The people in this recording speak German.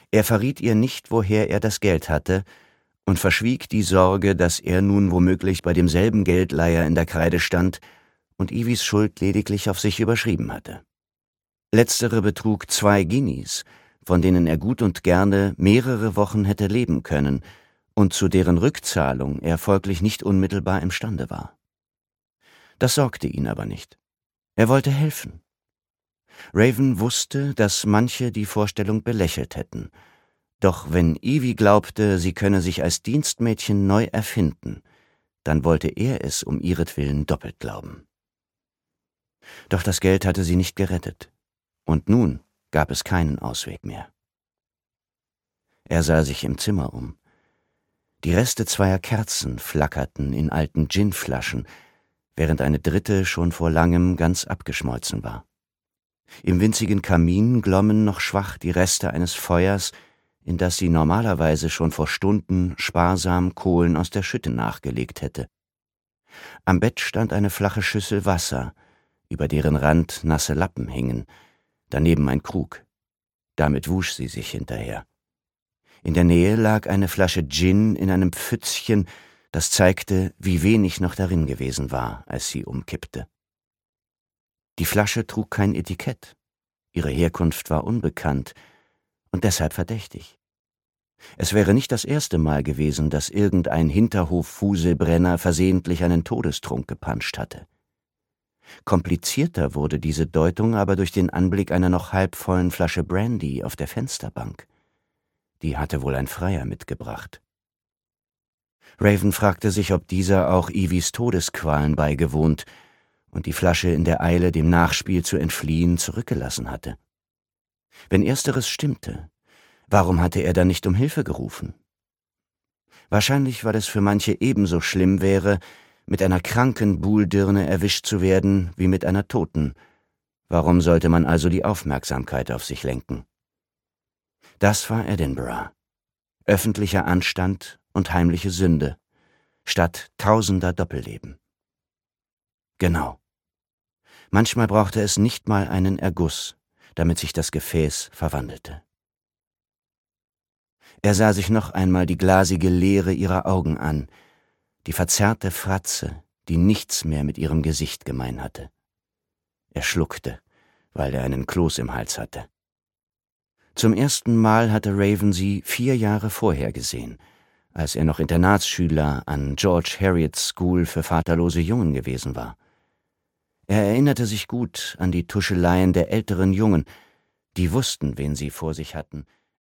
Er verriet ihr nicht, woher er das Geld hatte, und verschwieg die Sorge, dass er nun womöglich bei demselben Geldleiher in der Kreide stand und Evys Schuld lediglich auf sich überschrieben hatte. Letztere betrug 2 Guineas, von denen er gut und gerne mehrere Wochen hätte leben können und zu deren Rückzahlung er folglich nicht unmittelbar imstande war. Das sorgte ihn aber nicht. Er wollte helfen. Raven wusste, dass manche die Vorstellung belächelt hätten. Doch wenn Evie glaubte, sie könne sich als Dienstmädchen neu erfinden, dann wollte er es um ihretwillen doppelt glauben. Doch das Geld hatte sie nicht gerettet. Und nun gab es keinen Ausweg mehr. Er sah sich im Zimmer um. Die Reste 2 Kerzen flackerten in alten Ginflaschen, während eine dritte schon vor langem ganz abgeschmolzen war. Im winzigen Kamin glommen noch schwach die Reste eines Feuers, in das sie normalerweise schon vor Stunden sparsam Kohlen aus der Schütte nachgelegt hätte. Am Bett stand eine flache Schüssel Wasser, über deren Rand nasse Lappen hingen, daneben ein Krug. Damit wusch sie sich hinterher. In der Nähe lag eine Flasche Gin in einem Pfützchen, das zeigte, wie wenig noch darin gewesen war, als sie umkippte. Die Flasche trug kein Etikett. Ihre Herkunft war unbekannt und deshalb verdächtig. Es wäre nicht das erste Mal gewesen, dass irgendein Hinterhof-Fuselbrenner versehentlich einen Todestrunk gepanscht hatte. Komplizierter wurde diese Deutung aber durch den Anblick einer noch halbvollen Flasche Brandy auf der Fensterbank. Die hatte wohl ein Freier mitgebracht. Raven fragte sich, ob dieser auch Evies Todesqualen beigewohnt und die Flasche in der Eile, dem Nachspiel zu entfliehen, zurückgelassen hatte. Wenn ersteres stimmte, warum hatte er dann nicht um Hilfe gerufen? Wahrscheinlich, weil es für manche ebenso schlimm wäre, mit einer kranken Buhldirne erwischt zu werden, wie mit einer toten. Warum sollte man also die Aufmerksamkeit auf sich lenken? Das war Edinburgh. Öffentlicher Anstand und heimliche Sünde, statt tausender Doppelleben. Genau. Manchmal brauchte es nicht mal einen Erguss, damit sich das Gefäß verwandelte. Er sah sich noch einmal die glasige Leere ihrer Augen an, die verzerrte Fratze, die nichts mehr mit ihrem Gesicht gemein hatte. Er schluckte, weil er einen Kloß im Hals hatte. Zum ersten Mal hatte Raven sie 4 Jahre vorher gesehen, als er noch Internatsschüler an George Heriot's School für vaterlose Jungen gewesen war. Er erinnerte sich gut an die Tuscheleien der älteren Jungen, die wussten, wen sie vor sich hatten,